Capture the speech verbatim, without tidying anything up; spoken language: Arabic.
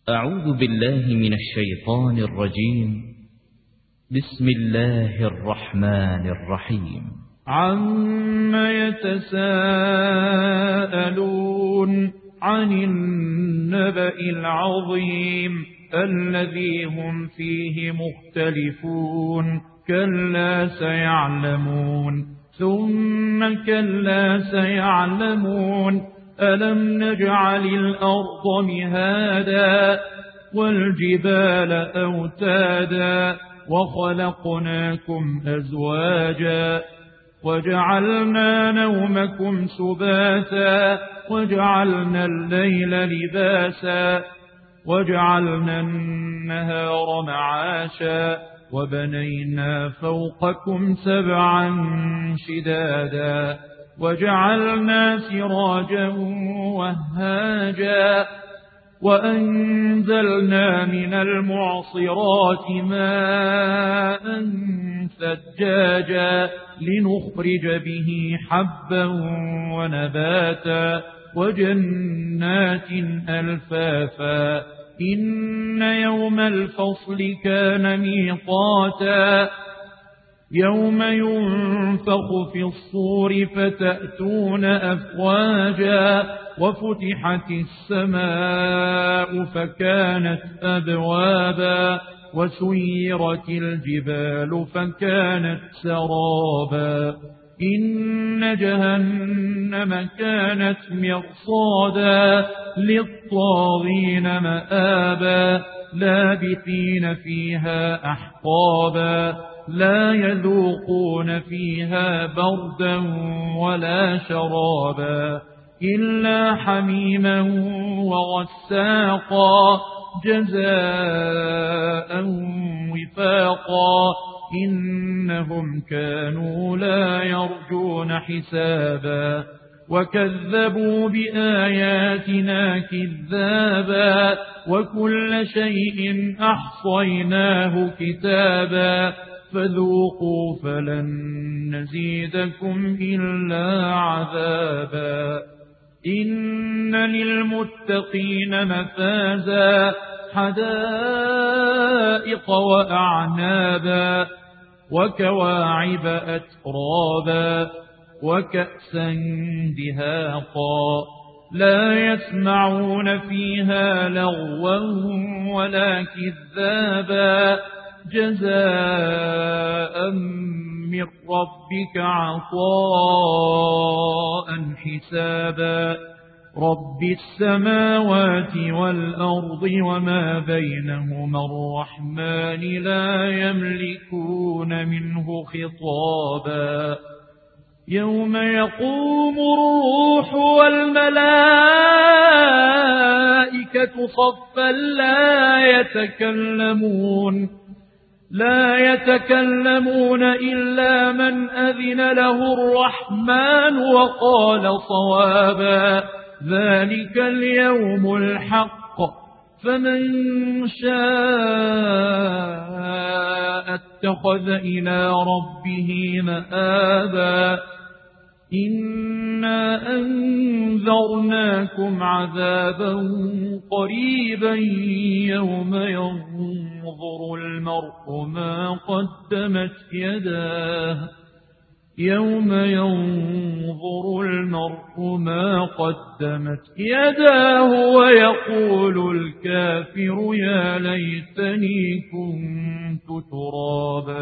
أعوذ بالله من الشيطان الرجيم. بسم الله الرحمن الرحيم. عَمَّ يَتَسَاءَلُونَ عَنِ النَّبَإِ الْعَظِيمِ الَّذِي هُمْ فِيهِ مُخْتَلِفُونَ كَلَّا سَيَعْلَمُونَ ثُمَّ كَلَّا سَيَعْلَمُونَ أَلَمْ نَجْعَلِ الْأَرْضَ مِهَادًا وَالْجِبَالَ أَوْتَادًا وَخَلَقْنَاكُمْ أَزْوَاجًا وَجَعَلْنَا نَوْمَكُمْ سُبَاتًا وَجَعَلْنَا اللَّيْلَ لِبَاسًا وَجَعَلْنَا النَّهَارَ مَعَاشًا وَبَنَيْنَا فَوْقَكُمْ سَبْعًا شِدَادًا وَجَعَلْنَا سِرَاجًا وَهَّاجًا وَأَنزَلْنَا مِنَ الْمُعْصِرَاتِ مَاءً ثَجَّاجًا لِنُخْرِجَ بِهِ حَبًّا وَنَبَاتًا وَجَنَّاتٍ أَلْفَافًا إِنَّ يَوْمَ الْفَصْلِ كَانَ مِيقَاتًا يَوْمَ يُنفَخُ فِي الصُّورِ فَتَأْتُونَ أَفْوَاجًا وَفُتِحَتِ السَّمَاءُ فَكَانَتْ أَبْوَابًا وَسُيِّرَتِ الْجِبَالُ فَكَانَتْ سَرَابًا إِنَّ جَهَنَّمَ كَانَتْ مِرْصَادًا لِلطَّاغِينَ مَآبًا لَابِثِينَ فِيهَا أَحْقَابًا لا يذوقون فيها بردا ولا شرابا إلا حميما وغساقا جزاء وفاقا إنهم كانوا لا يرجون حسابا وكذبوا بآياتنا كذابا وكل شيء أحصيناه كتابا فذوقوا فلن نزيدكم إلا عذابا إن للمتقين مفازا حدائق وأعنابا وكواعب أترابا وكأسا دهاقا لا يسمعون فيها لغوا ولا كذابا جزاء من ربك عطاء حسابا رب السماوات والأرض وما بينهما الرحمن لا يملكون منه خطابا يوم يقوم الروح والملائكة صفا لا يتكلمون لا يتكلمون إلا من أذن له الرحمن وقال صوابا ذلك اليوم الحق فمن شاء اتخذ إلى ربه مآبا إنا أنذرناكم عذابا قريبا يوم ينظر المرء ما قدمت يداه يوم ينظر المرء ما قدمت يداه ويقول الكافر يا ليتني كنت ترابا